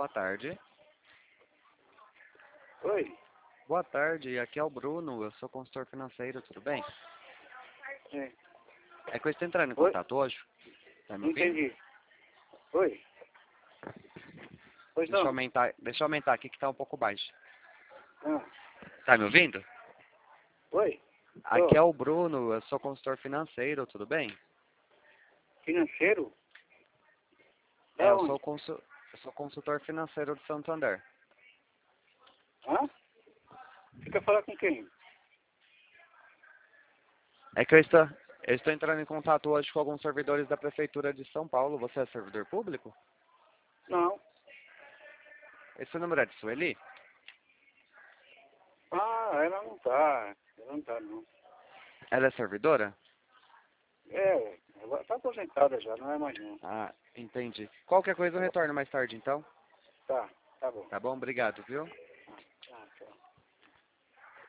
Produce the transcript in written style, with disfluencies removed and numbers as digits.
Boa tarde. Oi? Boa tarde, aqui é o Bruno, eu sou consultor financeiro, tudo bem? É. É que eu estou entrando em Oi? contato hoje. Tá me Não ouvindo? entendi. Oi? Pois Deixa eu não. aumentar aqui que tá um pouco baixo. Ah. Tá me ouvindo? Oi? Aqui é Tô. o Bruno, eu sou consultor financeiro, tudo bem? Financeiro? É, Da onde? eu sou consultor financeiro de Santander. Hã? Você quer falar com quem? É que eu estou entrando em contato hoje com alguns servidores da Prefeitura de São Paulo. Você é servidor público? Não. Esse número é de Sueli? Ah, ela não tá. Ela não tá, não. Ela é servidora? Ela tá aposentada já, não é mais não. Ah, entendi. Qualquer coisa eu Tá bom. retorno mais tarde, então. Tá bom. Tá bom? Obrigado, viu?